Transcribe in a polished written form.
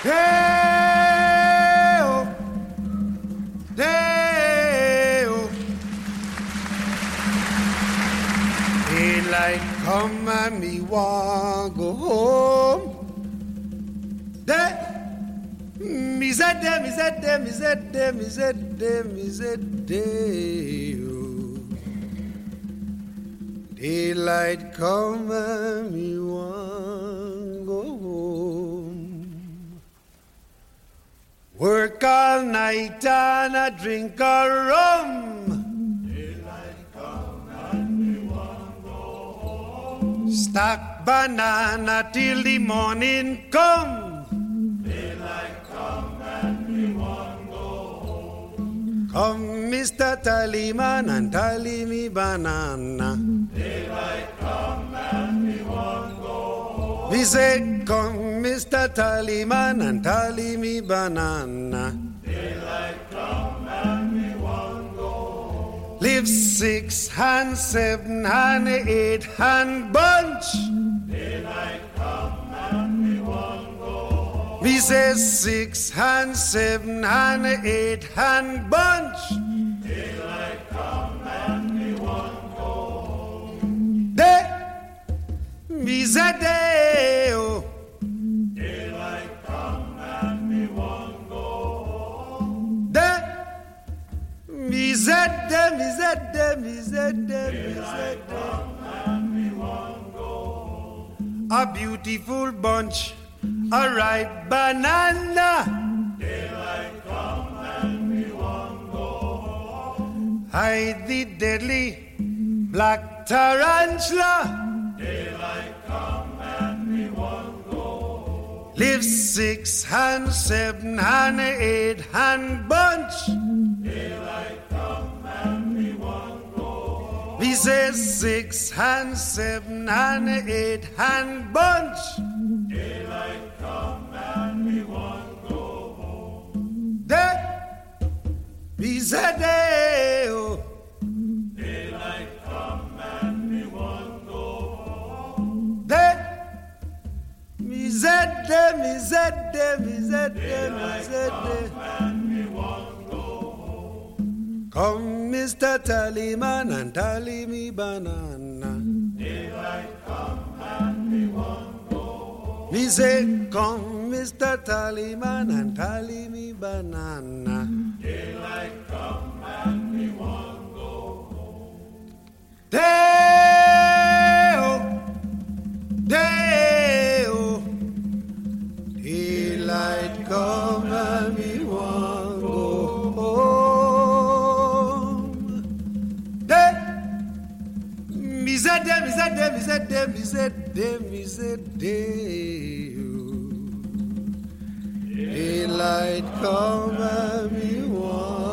Day-o, day-o. Daylight come and me want go home. Me said day, me said day, me said day, me said day, me said day-o. Daylight come and me want go home. Work all night and a drink a rum. Daylight come and me want go home. Stack banana till the morning come. Daylight come and me want go home. Come, Mr. Tallyman, and tally me banana. Daylight come and me want go home. We say, come, Mr. Tallyman, and tally me banana. Daylight come and me want go home. Live 6 and 7 and 8 and bunch. Daylight come and me want go home. We say 6 and 7 and 8 and bunch. Daylight come and me want go home. Day, me say day-o. Daylight come and me want go home. Day, me say day, me say day, me say day, me say Daylight day. come and me want go home. A beautiful bunch, a ripe banana. Daylight come and me want go home. Hide the deadly black tarantula. Daylight come and me want go home. Live 6 and 7 and 8 and bunch. Daylight come and me want go home. We say 6 and 7 and 8 and bunch. Daylight come and me want go home. Day, we say day-o. Daylight come and me want go home. Day, me say day, me say day, me say day, me say day. And me want go home. Come, Mr. Tallyman, and tally me banana. Daylight come and me want go home. Me say, come, Mr. Tallyman, and tally me banana. Daylight come and me want go home. Day-o, day-o. Daylight come and me want go home. Day, me say day, me say day, me say day, me say day, me say day-o. Daylight come and me want